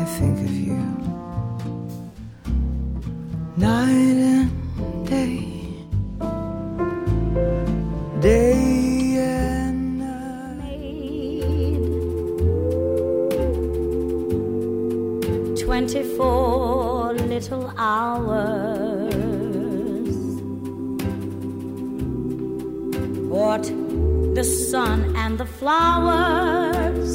think of you. Night and day, day and night. 24 little hours. What the sun and the flowers,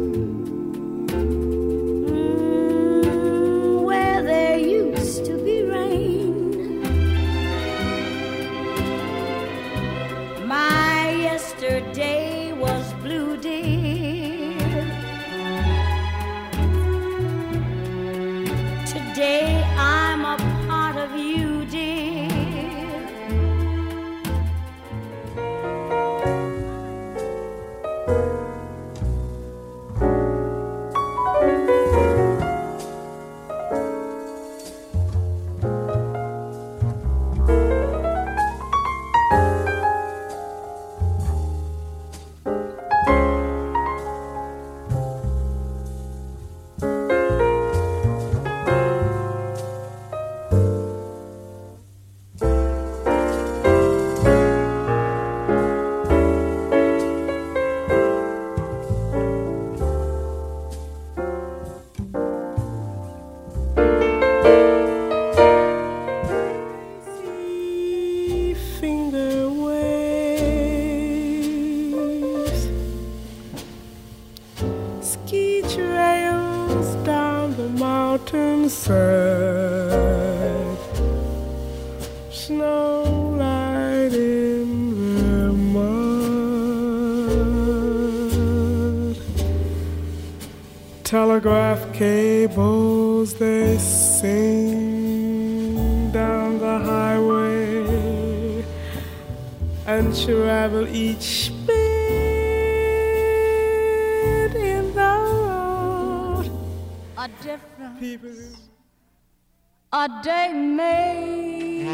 where there used to be rain. My yesterday was blue, dear. Today I'm a part of you, dear. Mountainside, snow light in the mud, telegraph cables they sing down the highway and travel each bit in the road. A difference People a day made.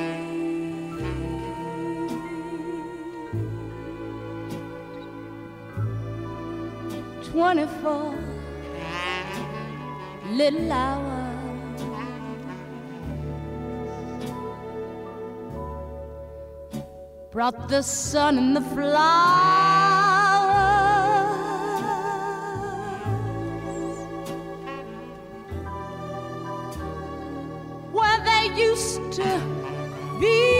"24 little hours brought the sun and the flowers where they used to be."